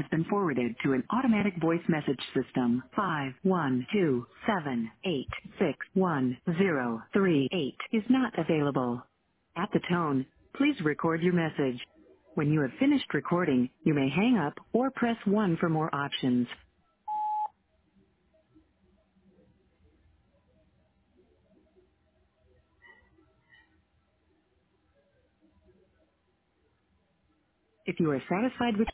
has been forwarded to an automatic voice message system. 51277861038 is not available. At the tone, please record your message. When you have finished recording, you may hang up or press 1 for more options. If you are satisfied with